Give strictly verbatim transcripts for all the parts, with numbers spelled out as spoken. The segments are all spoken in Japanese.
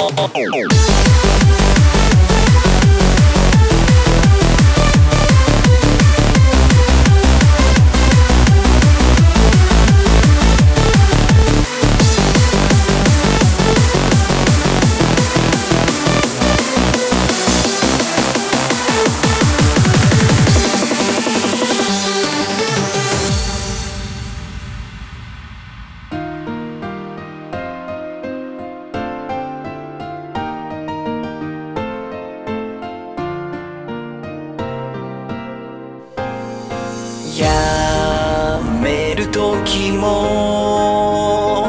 やめる時も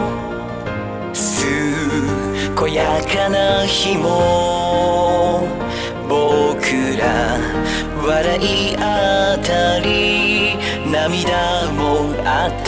健やかな日も僕ら笑いあったり涙もあった。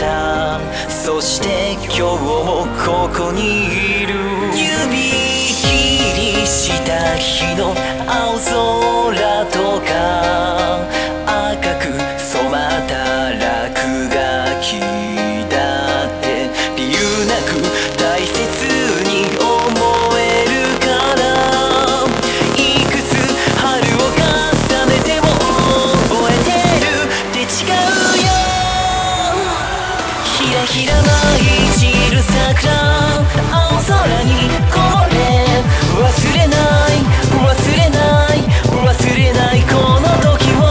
そして今日もここにいる。指切りした日の青空とか赤く染まった落書きだって理由なく大切に思えるから。いくつ春を重ねても覚えてるって違うよ。ひらひら舞い散る桜青空にこぼれ忘れない忘れない忘れないこの時を。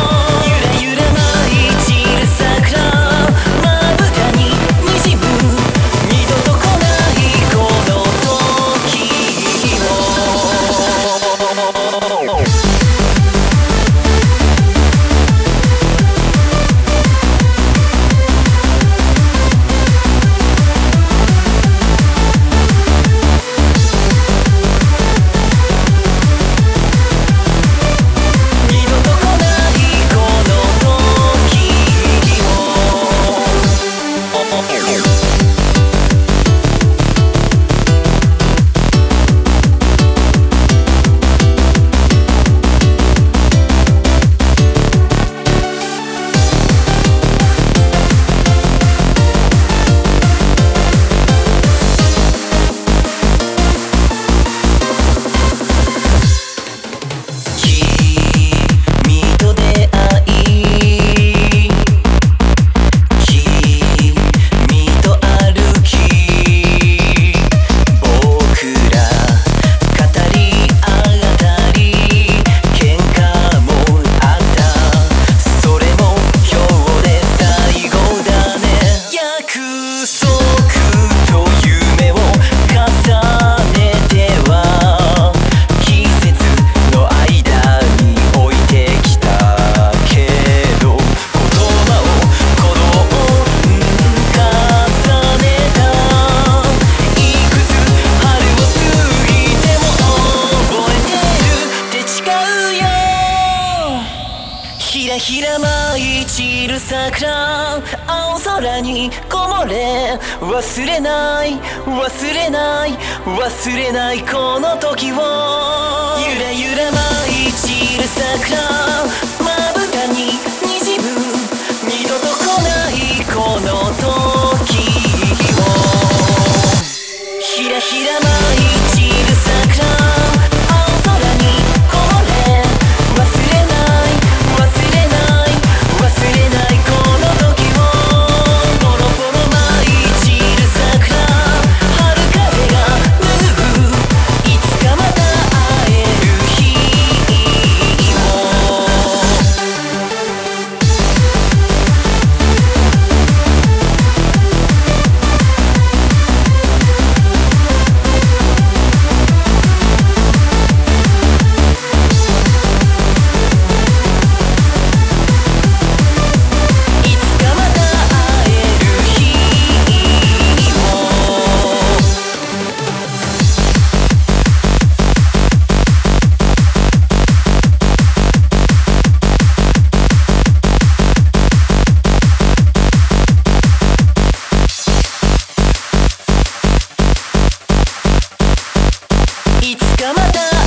ひらひら舞い散る桜青空にこぼれ忘れない忘れない忘れないこの時を。ゆらゆら舞い散る桜まぶたににじむ二度と来ないこの時を。ひらひら舞い散る桜青空にこぼれ忘れない忘れない忘れないこの時を。ポロポロ舞い散る桜春風が拭ういつかまた会える日を。いつかまた